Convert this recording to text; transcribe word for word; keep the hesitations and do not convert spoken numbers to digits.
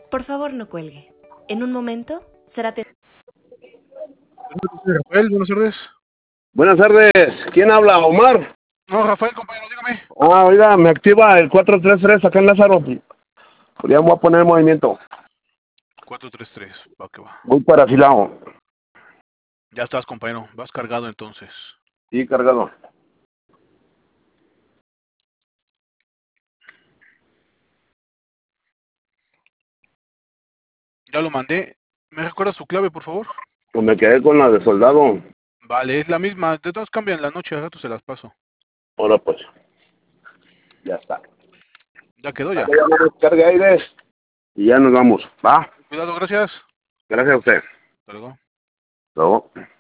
Por favor, no cuelgue. En un momento será atendido. Rafael, buenas tardes. Buenas tardes. ¿Quién habla? ¿Omar? No, Rafael, compañero, dígame. Ah, oiga, me activa el cuatro tres tres acá en Lázaro. Pues ya me voy a poner en movimiento. cuatro tres tres, va que va. Voy para Silao. Ya estás, compañero. Vas cargado entonces. Sí, cargado. Ya lo mandé. ¿Me recuerda su clave, por favor? Pues me quedé con la de soldado. Vale, es la misma. De todas cambian la noche, a rato se las paso. Ahora pues. Ya está. Ya quedó ya. Ya me descargue aires. Y ya nos vamos. ¿Va? Cuidado, gracias. Gracias a usted. Hasta luego. Luego.